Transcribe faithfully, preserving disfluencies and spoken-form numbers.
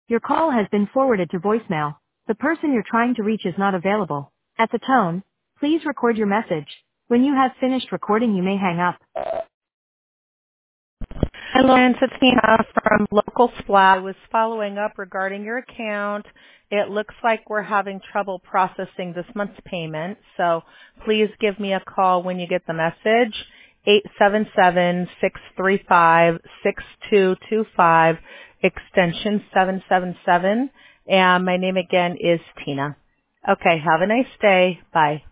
Your call has been forwarded to voicemail. The person you're trying to reach is not available. At the tone, please record your message. When you have finished recording, you may hang up. Hi, Lawrence. It's Nina from Local Splat. I was following up regarding your account. It looks like we're having trouble processing this month's payment, so please give me a call when you get the message, eight seven seven, six three five, six two two five, extension seven seven seven, and my name again is Tina. Okay, have a nice day. Bye.